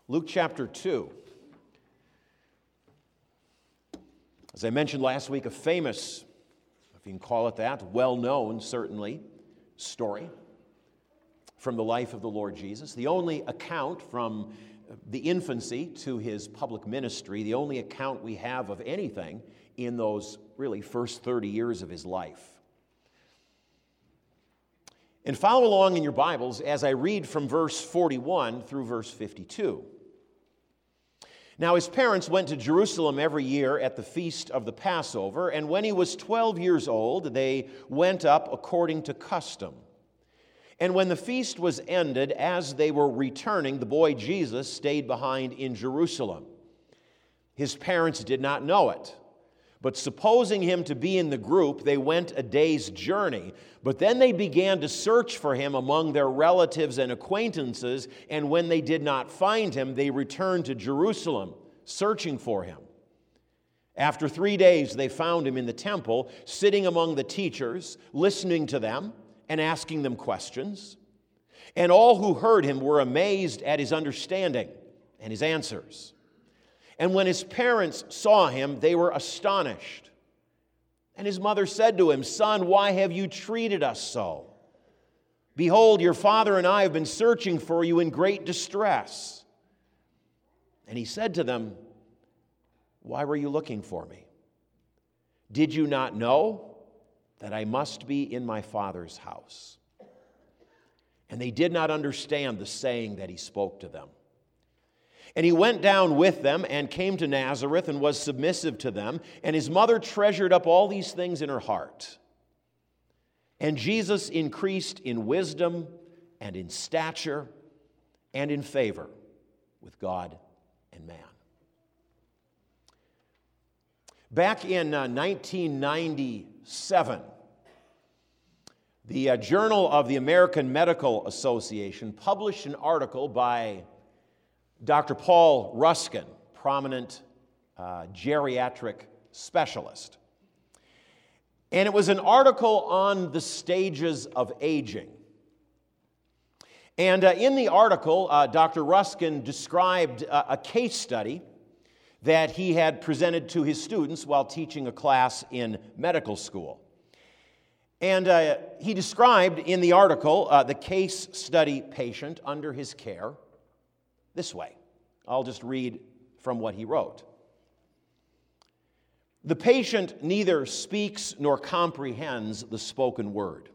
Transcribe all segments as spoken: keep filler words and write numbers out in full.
Luke chapter two. As I mentioned last week, a famous, if you can call it that, well-known, certainly, story from the life of the Lord Jesus. The only account from the infancy to his public ministry, the only account we have of anything in those really first thirty years of his life. And follow along in your Bibles as I read from verse forty-one through verse fifty-two. Now his parents went to Jerusalem every year at the feast of the Passover, and when he was twelve years old, they went up according to custom. And when the feast was ended, as they were returning, the boy Jesus stayed behind in Jerusalem. His parents did not know it, but supposing him to be in the group, they went a day's journey. But then they began to search for him among their relatives and acquaintances, and when they did not find him, they returned to Jerusalem, searching for him. After three days, they found him in the temple, sitting among the teachers, listening to them and asking them questions. And all who heard him were amazed at his understanding and his answers. And when his parents saw him, they were astonished. And his mother said to him, "Son, why have you treated us so? Behold, your father and I have been searching for you in great distress." And he said to them, "Why were you looking for me? Did you not know that I must be in my Father's house?" And they did not understand the saying that he spoke to them. And he went down with them and came to Nazareth and was submissive to them. And his mother treasured up all these things in her heart. And Jesus increased in wisdom and in stature and in favor with God and man. Back in uh, nineteen ninety-seven, the uh, Journal of the American Medical Association published an article by Doctor Paul Ruskin, prominent uh, geriatric specialist. And it was an article on the stages of aging. And uh, in the article, uh, Doctor Ruskin described uh, a case study that he had presented to his students while teaching a class in medical school. And uh, he described in the article uh, the case study patient under his care this way. I'll just read from what he wrote. "The patient neither speaks nor comprehends the spoken word.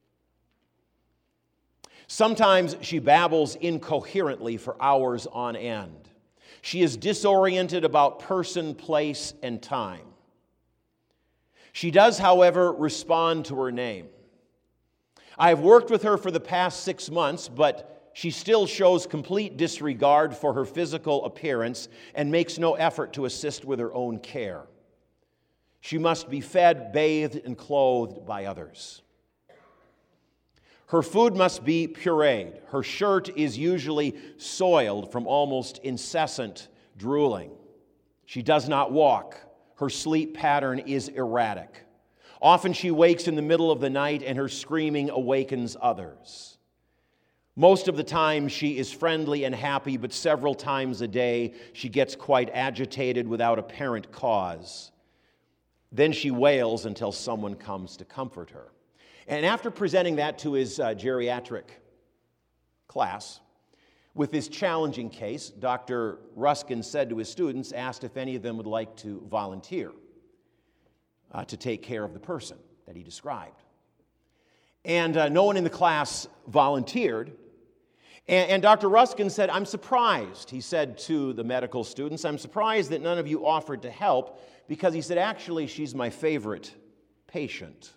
Sometimes she babbles incoherently for hours on end. She is disoriented about person, place, and time. She does, however, respond to her name. I have worked with her for the past six months, but she still shows complete disregard for her physical appearance and makes no effort to assist with her own care. She must be fed, bathed, and clothed by others. Her food must be pureed. Her shirt is usually soiled from almost incessant drooling. She does not walk. Her sleep pattern is erratic. Often she wakes in the middle of the night and her screaming awakens others. Most of the time she is friendly and happy, but several times a day she gets quite agitated without apparent cause. Then she wails until someone comes to comfort her." And after presenting that to his uh, geriatric class, with this challenging case, Doctor Ruskin said to his students, asked if any of them would like to volunteer uh, to take care of the person that he described. And uh, no one in the class volunteered. And, and Doctor Ruskin said, "I'm surprised," he said to the medical students, "I'm surprised that none of you offered to help," because he said, "Actually, she's my favorite patient.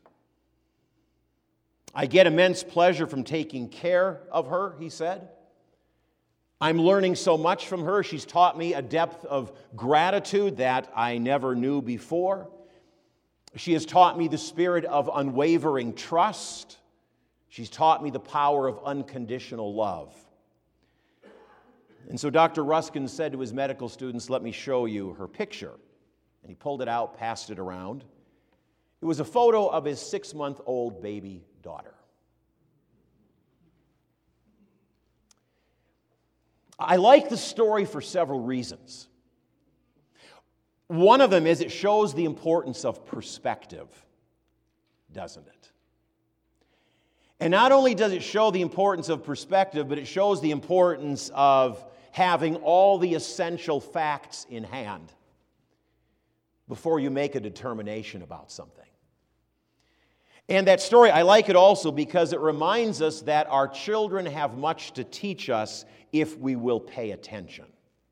I get immense pleasure from taking care of her," he said. "I'm learning so much from her. She's taught me a depth of gratitude that I never knew before. She has taught me the spirit of unwavering trust. She's taught me the power of unconditional love." And so Doctor Ruskin said to his medical students, "Let me show you her picture." And he pulled it out, passed it around. It was a photo of his six-month-old baby daughter. I like the story for several reasons. One of them is it shows the importance of perspective, doesn't it? And not only does it show the importance of perspective, but it shows the importance of having all the essential facts in hand before you make a determination about something. And that story, I like it also because it reminds us that our children have much to teach us if we will pay attention.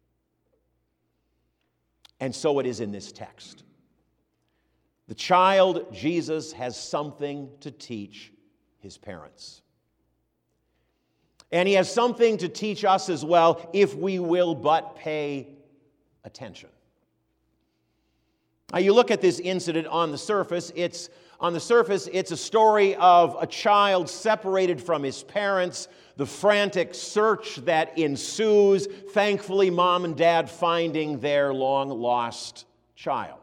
And so it is in this text. The child, Jesus, has something to teach his parents. And he has something to teach us as well if we will but pay attention. Now, you look at this incident on the surface, it's on the surface, it's a story of a child separated from his parents, the frantic search that ensues, thankfully mom and dad finding their long-lost child.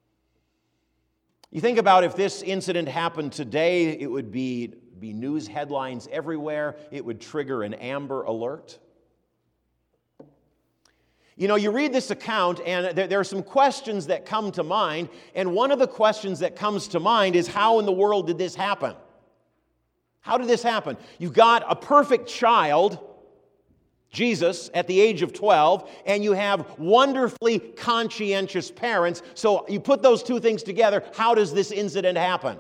You think about if this incident happened today, it would be, be news headlines everywhere. It would trigger an Amber Alert. You know, you read this account, and there, there are some questions that come to mind, and one of the questions that comes to mind is, how in the world did this happen? How did this happen? You've got a perfect child, Jesus, at the age of twelve, and you have wonderfully conscientious parents. So you put those two things together, how does this incident happen?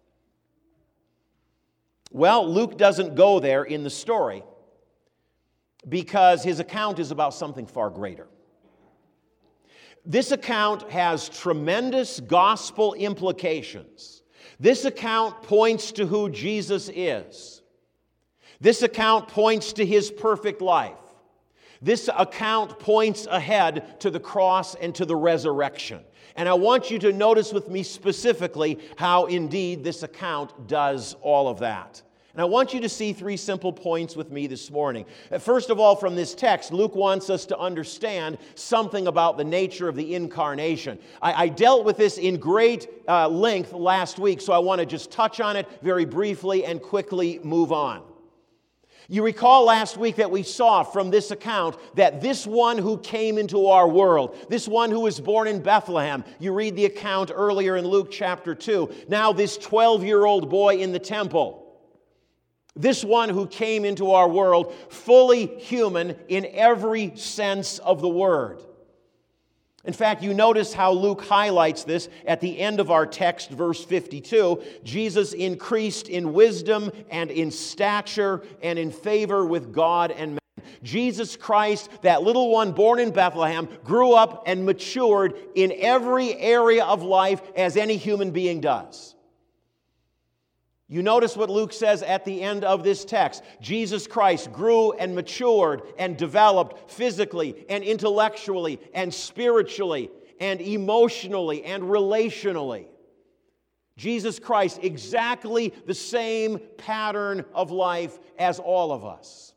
Well, Luke doesn't go there in the story, because his account is about something far greater. This account has tremendous gospel implications. This account points to who Jesus is. This account points to his perfect life. This account points ahead to the cross and to the resurrection. And I want you to notice with me specifically how indeed this account does all of that. And I want you to see three simple points with me this morning. First of all, from this text, Luke wants us to understand something about the nature of the incarnation. I, I dealt with this in great uh, length last week, so I want to just touch on it very briefly and quickly move on. You recall last week that we saw from this account that this one who came into our world, this one who was born in Bethlehem, you read the account earlier in Luke chapter two, now this twelve-year-old boy in the temple, this one who came into our world, fully human in every sense of the word. In fact, you notice how Luke highlights this at the end of our text, verse fifty-two. Jesus increased in wisdom and in stature and in favor with God and man. Jesus Christ, that little one born in Bethlehem, grew up and matured in every area of life as any human being does. You notice what Luke says at the end of this text. Jesus Christ grew and matured and developed physically and intellectually and spiritually and emotionally and relationally. Jesus Christ, exactly the same pattern of life as all of us.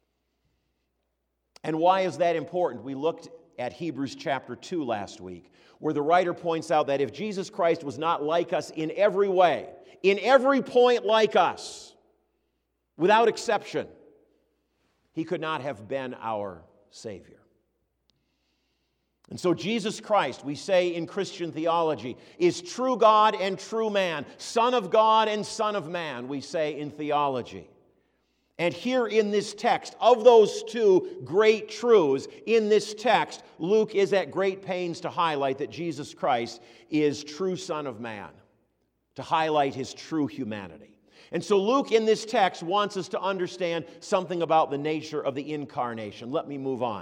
And why is that important? We looked at Hebrews chapter two last week, where the writer points out that if Jesus Christ was not like us in every way, in every point like us, without exception, he could not have been our Savior. And so Jesus Christ, we say in Christian theology, is true God and true man, Son of God and Son of man, we say in theology. And here in this text, of those two great truths, in this text, Luke is at great pains to highlight that Jesus Christ is true Son of man, to highlight his true humanity. And so Luke in this text wants us to understand something about the nature of the incarnation. Let me move on.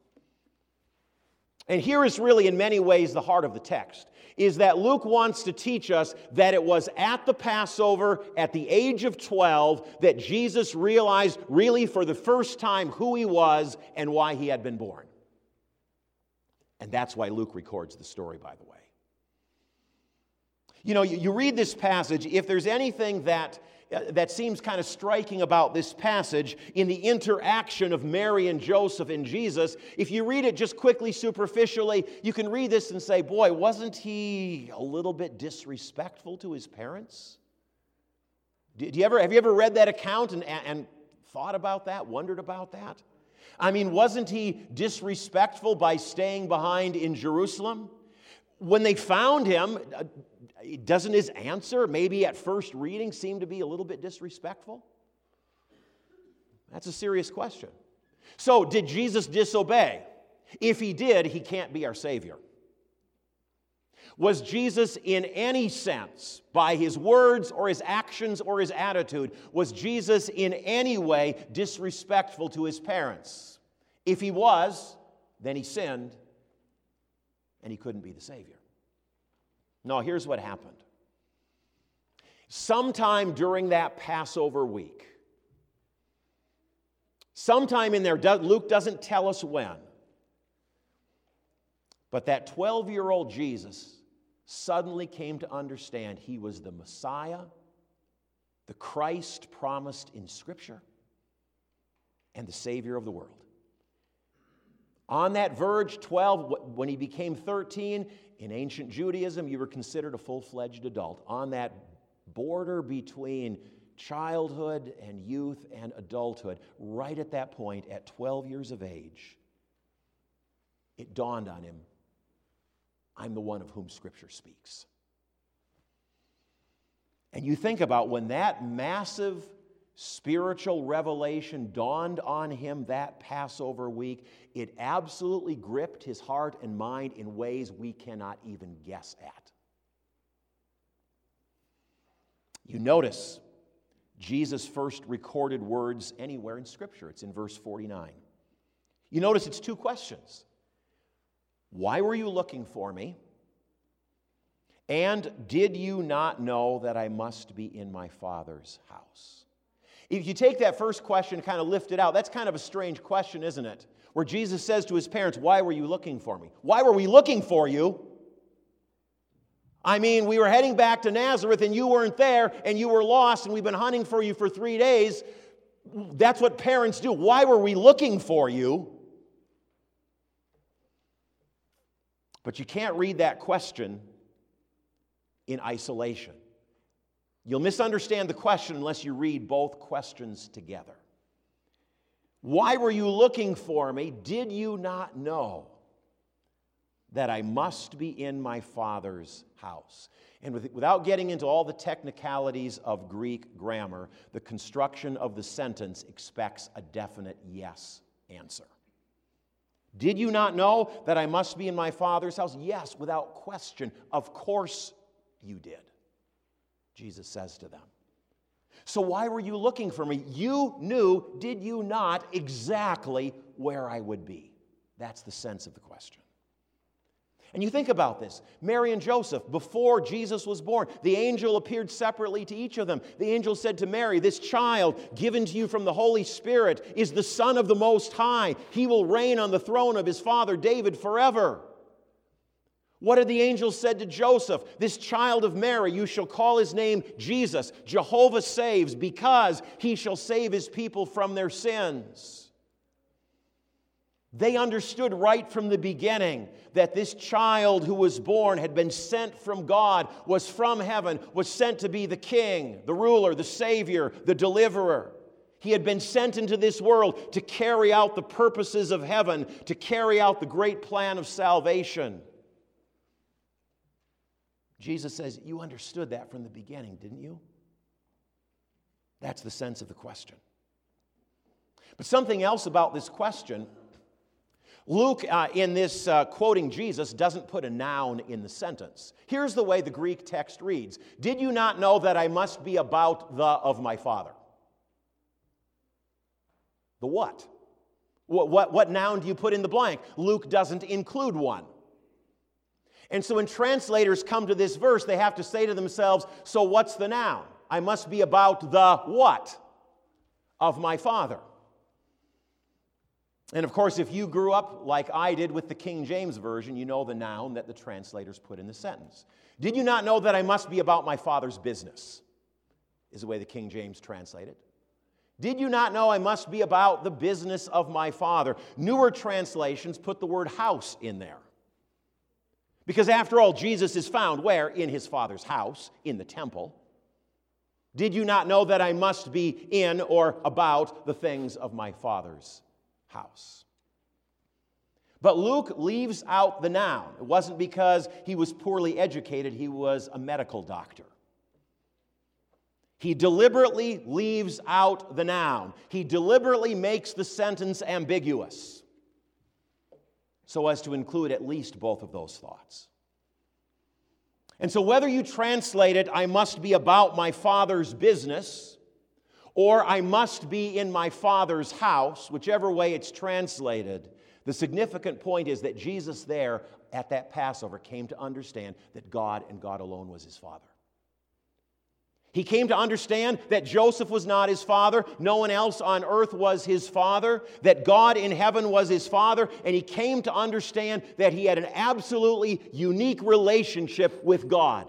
And here is really in many ways the heart of the text, is that Luke wants to teach us that it was at the Passover, at the age of twelve, that Jesus realized really for the first time who he was and why he had been born. And that's why Luke records the story, by the way. You know, you, you read this passage, if there's anything that, uh, that seems kind of striking about this passage in the interaction of Mary and Joseph and Jesus, if you read it just quickly, superficially, you can read this and say, boy, wasn't he a little bit disrespectful to his parents? Did you ever, have you ever read that account and, and thought about that, wondered about that? I mean, wasn't he disrespectful by staying behind in Jerusalem? When they found him, doesn't his answer, maybe at first reading, seem to be a little bit disrespectful? That's a serious question. So, did Jesus disobey? If he did, he can't be our Savior. Was Jesus in any sense, by his words or his actions or his attitude, was Jesus in any way disrespectful to his parents? If he was, then he sinned and he couldn't be the Savior. No, here's what happened. Sometime during that Passover week, sometime in there, Luke doesn't tell us when, but that twelve-year-old Jesus suddenly came to understand he was the Messiah, the Christ promised in Scripture, and the Savior of the world. On that verge, twelve, when he became thirteen, in ancient Judaism, you were considered a full-fledged adult. On that border between childhood and youth and adulthood, right at that point, at twelve years of age, it dawned on him, I'm the one of whom Scripture speaks. And you think about when that massive spiritual revelation dawned on him that Passover week, it absolutely gripped his heart and mind in ways we cannot even guess at. You notice Jesus' first recorded words anywhere in Scripture. It's in verse forty-nine. You notice it's two questions. Why were you looking for me? And did you not know that I must be in my Father's house? If you take that first question and kind of lift it out, that's kind of a strange question, isn't it? Where Jesus says to his parents, why were you looking for me? Why were we looking for you? I mean, we were heading back to Nazareth and you weren't there and you were lost and we've been hunting for you for three days. That's what parents do. Why were we looking for you? But you can't read that question in isolation. You'll misunderstand the question unless you read both questions together. Why were you looking for me? Did you not know that I must be in my Father's house? And with, without getting into all the technicalities of Greek grammar, the construction of the sentence expects a definite yes answer. Did you not know that I must be in my Father's house? Yes, without question. Of course you did, Jesus says to them. So why were you looking for me? You knew, did you not, exactly where I would be? That's the sense of the question. And you think about this. Mary and Joseph, before Jesus was born, the angel appeared separately to each of them. The angel said to Mary, this child given to you from the Holy Spirit is the Son of the Most High. He will reign on the throne of his father David forever. What had the angel said to Joseph? This child of Mary, you shall call his name Jesus. Jehovah saves, because he shall save his people from their sins. They understood right from the beginning that this child who was born had been sent from God, was from heaven, was sent to be the king, the ruler, the savior, the deliverer. He had been sent into this world to carry out the purposes of heaven, to carry out the great plan of salvation. Jesus says, you understood that from the beginning, didn't you? That's the sense of the question. But something else about this question, Luke, uh, in this uh, quoting Jesus, doesn't put a noun in the sentence. Here's the way the Greek text reads. Did you not know that I must be about the of my Father? The what? What, what, what noun do you put in the blank? Luke doesn't include one. And so when translators come to this verse, they have to say to themselves, so what's the noun? I must be about the what? Of my Father. And of course, if you grew up like I did with the King James Version, you know the noun that the translators put in the sentence. Did you not know that I must be about my Father's business? Is the way the King James translated. Did you not know I must be about the business of my Father? Newer translations put the word house in there. Because after all, Jesus is found where? In his Father's house, in the temple. Did you not know that I must be in or about the things of my Father's house. But Luke leaves out the noun. It wasn't because he was poorly educated, he was a medical doctor. He deliberately leaves out the noun. He deliberately makes the sentence ambiguous so as to include at least both of those thoughts. And so whether you translate it, I must be about my Father's business, or I must be in my Father's house, whichever way it's translated, the significant point is that Jesus there at that Passover came to understand that God and God alone was his Father. He came to understand that Joseph was not his father, no one else on earth was his father, that God in heaven was his Father, and he came to understand that he had an absolutely unique relationship with God,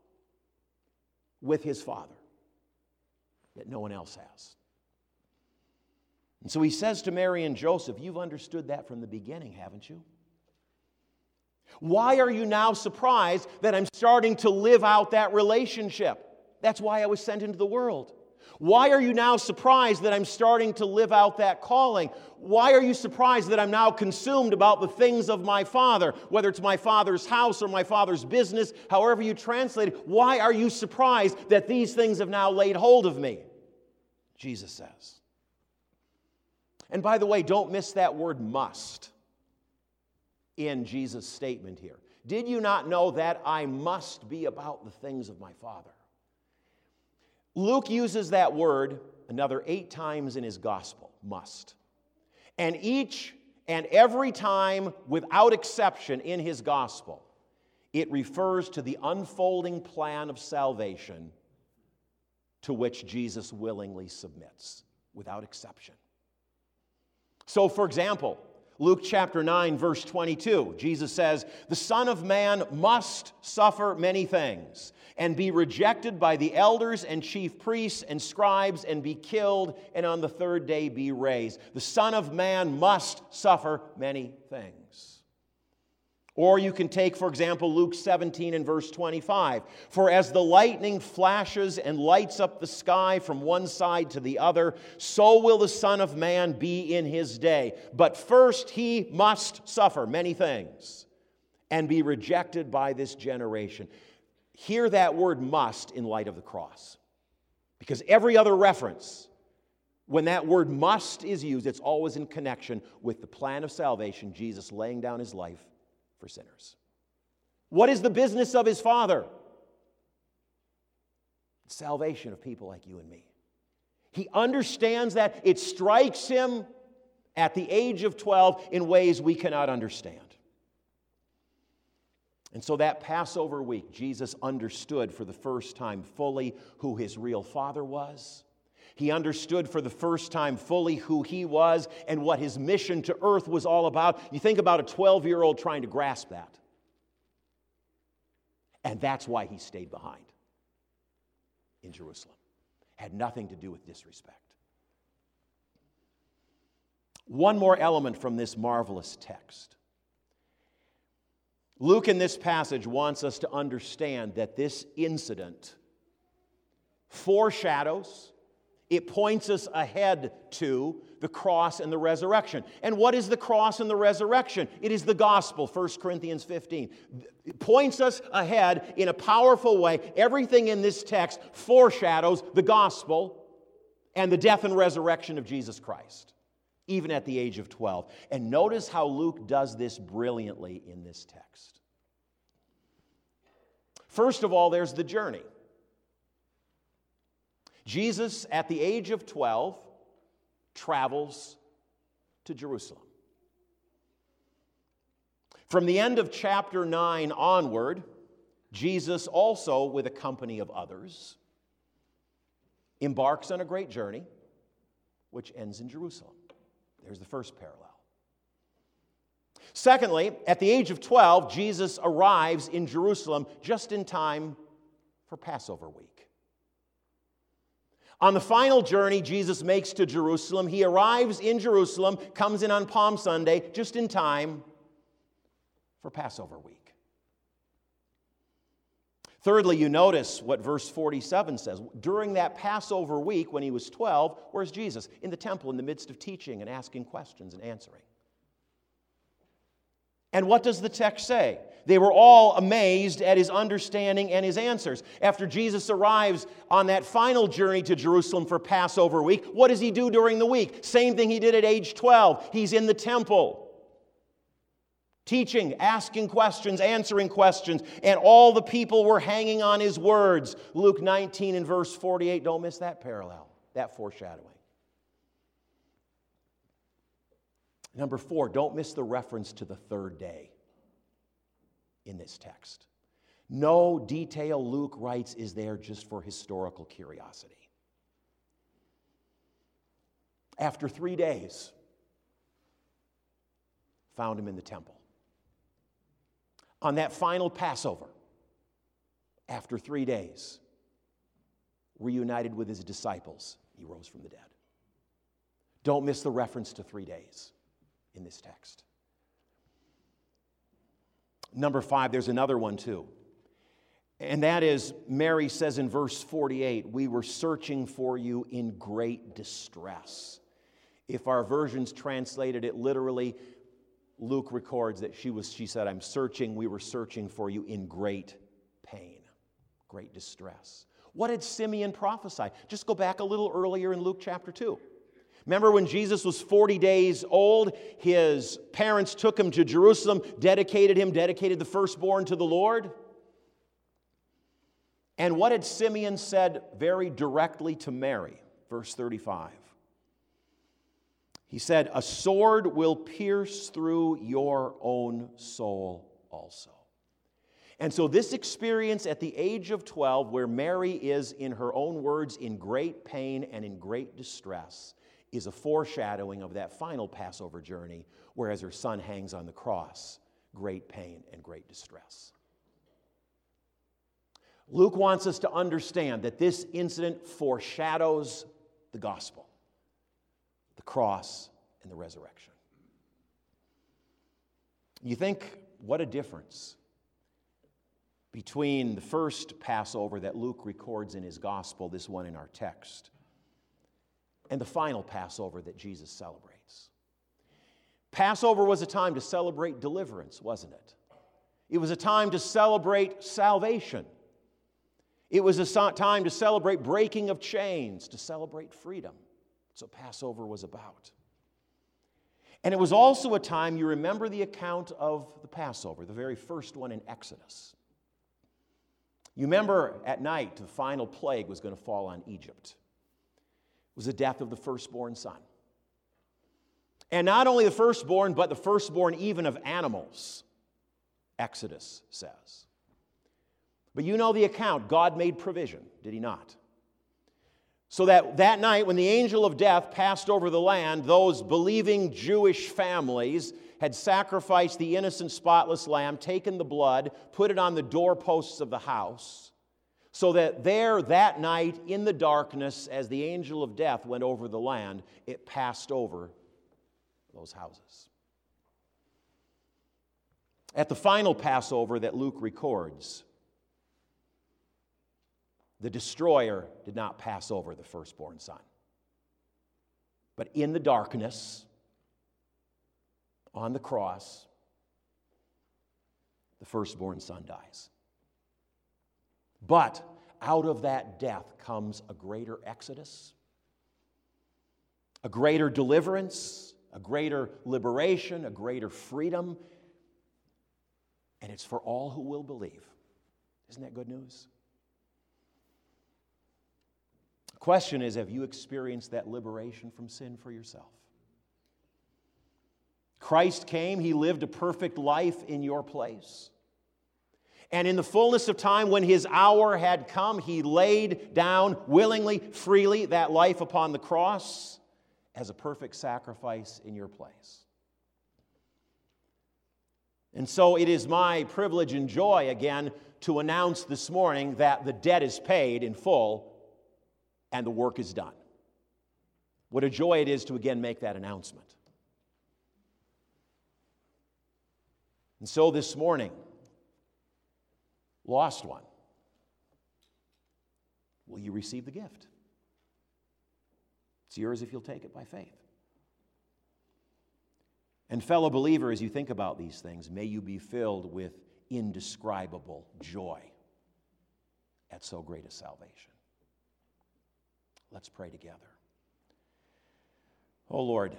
with his Father, that no one else has. And so he says to Mary and Joseph, you've understood that from the beginning, haven't you? Why are you now surprised that I'm starting to live out that relationship? That's why I was sent into the world. Why are you now surprised that I'm starting to live out that calling? Why are you surprised that I'm now consumed about the things of my Father, whether it's my Father's house or my Father's business, however you translate it? Why are you surprised that these things have now laid hold of me? Jesus says. And by the way, don't miss that word must in Jesus' statement here. Did you not know that I must be about the things of my Father? Luke uses that word another eight times in his gospel, must. And each and every time, without exception, in his gospel, it refers to the unfolding plan of salvation to which Jesus willingly submits, without exception. So, for example, Luke chapter nine, verse twenty-two, Jesus says, the Son of Man must suffer many things and be rejected by the elders and chief priests and scribes and be killed and on the third day be raised. The Son of Man must suffer many things. Or you can take, for example, Luke seventeen and verse twenty-five. For as the lightning flashes and lights up the sky from one side to the other, so will the Son of Man be in his day. But first he must suffer many things and be rejected by this generation. Hear that word must in light of the cross. Because every other reference, when that word must is used, it's always in connection with the plan of salvation, Jesus laying down his life for sinners. What is the business of his Father? Salvation of people like you and me. He understands that. It strikes him at the age of twelve in ways we cannot understand. And so that Passover week, Jesus understood for the first time fully who his real Father was. He understood for the first time fully who he was and what his mission to earth was all about. You think about a twelve-year-old trying to grasp that. And that's why he stayed behind in Jerusalem. Had nothing to do with disrespect. One more element from this marvelous text. Luke in this passage wants us to understand that this incident foreshadows, it points us ahead to the cross and the resurrection. And what is the cross and the resurrection? It is the gospel, First Corinthians fifteen. It points us ahead in a powerful way. Everything in this text foreshadows the gospel and the death and resurrection of Jesus Christ, even at the age of twelve. And notice how Luke does this brilliantly in this text. First of all, there's the journey. Jesus, at the age of twelve, travels to Jerusalem. From the end of chapter nine onward, Jesus, also with a company of others, embarks on a great journey, which ends in Jerusalem. There's the first parallel. Secondly, at the age of twelve, Jesus arrives in Jerusalem just in time for Passover week. On the final journey Jesus makes to Jerusalem, he arrives in Jerusalem, comes in on Palm Sunday, just in time for Passover week. Thirdly, you notice what verse forty-seven says. During that Passover week when he was twelve, where's Jesus? In the temple, in the midst of teaching and asking questions and answering. And what does the text say? They were all amazed at his understanding and his answers. After Jesus arrives on that final journey to Jerusalem for Passover week, what does he do during the week? Same thing he did at age twelve. He's in the temple, teaching, asking questions, answering questions, and all the people were hanging on his words. Luke nineteen and verse forty-eight, don't miss that parallel, that foreshadowing. Number four, don't miss the reference to the third day in this text. No detail, Luke writes, is there just for historical curiosity. After three days, found him in the temple. On that final Passover, after three days, reunited with his disciples, he rose from the dead. Don't miss the reference to three days in this text. Number five, there's another one too. And that is, Mary says in verse forty-eight, we were searching for you in great distress. If our versions translated it literally, Luke records that she was, she said, I'm searching, we were searching for you in great pain, great distress. What did Simeon prophesy? Just go back a little earlier in Luke chapter two. Remember when Jesus was forty days old, his parents took him to Jerusalem, dedicated him, dedicated the firstborn to the Lord? And what had Simeon said very directly to Mary? Verse thirty-five. He said, a sword will pierce through your own soul also. And so this experience at the age of twelve, where Mary is, in her own words, in great pain and in great distress, is a foreshadowing of that final Passover journey, whereas her son hangs on the cross, great pain and great distress. Luke wants us to understand that this incident foreshadows the gospel, the cross, and the resurrection. You think, what a difference between the first Passover that Luke records in his gospel, this one in our text, and the final Passover that Jesus celebrates. Passover was a time to celebrate deliverance, wasn't it? It was a time to celebrate salvation. It was a time to celebrate breaking of chains, to celebrate freedom. That's what Passover was about. And it was also a time, you remember the account of the Passover, the very first one in Exodus. You remember at night the final plague was going to fall on Egypt. It was the death of the firstborn son. And not only the firstborn, but the firstborn even of animals, Exodus says. But you know the account. God made provision, did he not? So that that night when the angel of death passed over the land, those believing Jewish families had sacrificed the innocent, spotless lamb, taken the blood, put it on the doorposts of the house, so that there that night in the darkness, as the angel of death went over the land, it passed over those houses. At the final Passover that Luke records, the destroyer did not pass over the firstborn son. But in the darkness, on the cross, the firstborn son dies. But out of that death comes a greater exodus, a greater deliverance, a greater liberation, a greater freedom, and it's for all who will believe. Isn't that good news? The question is, have you experienced that liberation from sin for yourself? Christ came, he lived a perfect life in your place. And in the fullness of time, when his hour had come, he laid down willingly, freely, that life upon the cross as a perfect sacrifice in your place. And so it is my privilege and joy again to announce this morning that the debt is paid in full and the work is done. What a joy it is to again make that announcement. And so this morning, lost one, will you receive the gift? It's yours if you'll take it by faith. And fellow believer, as you think about these things, may you be filled with indescribable joy at so great a salvation. Let's pray together. Oh Lord,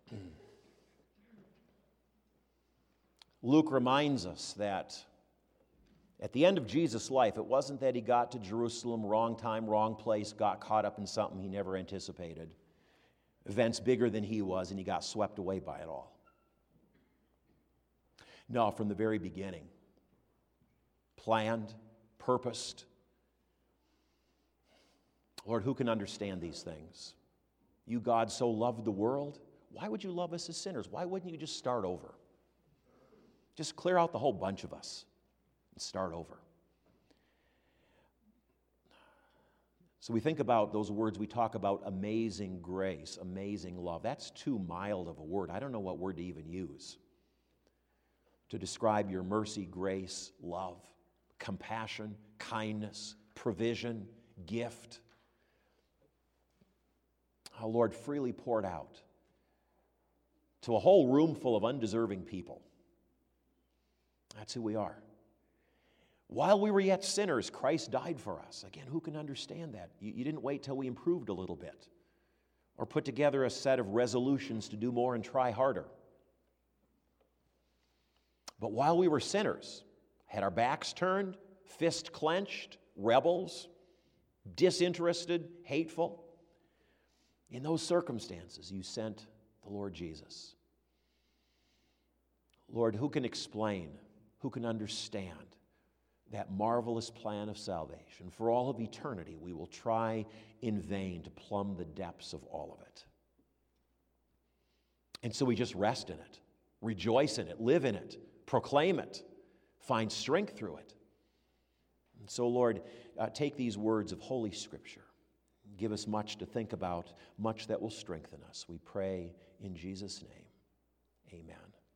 Luke reminds us that at the end of Jesus' life, it wasn't that he got to Jerusalem, wrong time, wrong place, got caught up in something he never anticipated, events bigger than he was, and he got swept away by it all. No, from the very beginning, planned, purposed. Lord, who can understand these things? You, God, so loved the world. Why would you love us as sinners? Why wouldn't you just start over? Just clear out the whole bunch of us and start over. So we think about those words, we talk about amazing grace, amazing love. That's too mild of a word. I don't know what word to even use to describe your mercy, grace, love, compassion, kindness, provision, gift. Oh, Lord, freely poured out to a whole room full of undeserving people. That's who we are. While we were yet sinners, Christ died for us. Again, who can understand that? You, you didn't wait till we improved a little bit or put together a set of resolutions to do more and try harder. But while we were sinners, had our backs turned, fist clenched, rebels, disinterested, hateful, in those circumstances, you sent the Lord Jesus. Lord, who can explain, who can understand that marvelous plan of salvation? For all of eternity, we will try in vain to plumb the depths of all of it. And so we just rest in it, rejoice in it, live in it, proclaim it, find strength through it. And so, Lord, uh, take these words of Holy Scripture. Give us much to think about, much that will strengthen us. We pray in Jesus' name. Amen.